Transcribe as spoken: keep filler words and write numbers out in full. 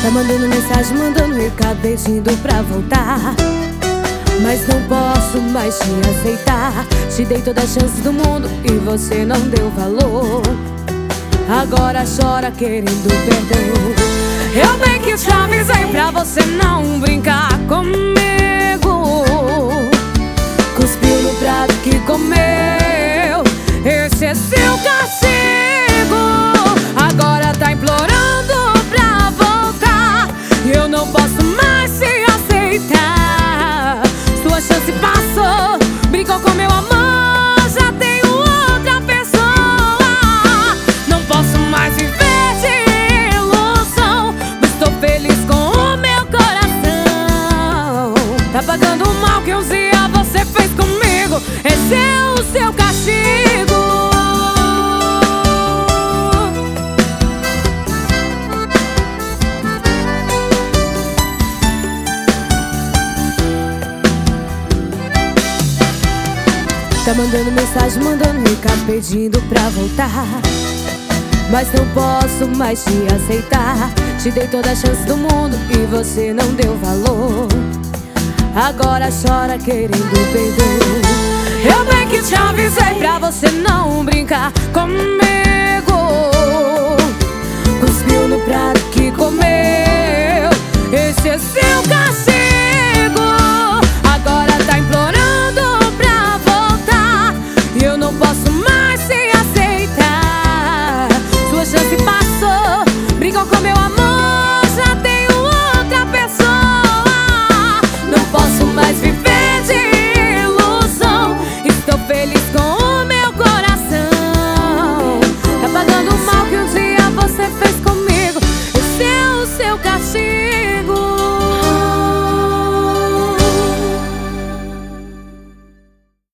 Tá mandando mensagem, mandando recado, pedindo pra voltar, mas não posso mais te aceitar. Te dei toda a chance do mundo e você não deu valor. Agora chora querendo perdão. Eu bem que te avisei pra você não brincar comigo. Cuspiu no prato que comeu, esse é seu castigo. Agora tá implorando pra voltar e eu não posso mais te aceitar. Sua chance passou, brincou com meu amor, já tenho outra pessoa. Não posso mais viver de ilusão, mas estou feliz com o meu coração. Tá pagando o mal que um dia você fez comigo, esse é o seu castigo. Tá mandando mensagem, mandando recado, pedindo pra voltar, mas não posso mais te aceitar. Te dei toda a chance do mundo e você não deu valor. Agora chora querendo perdão. Eu bem que te avisei pra você não brincar comigo. Cuspiu no prato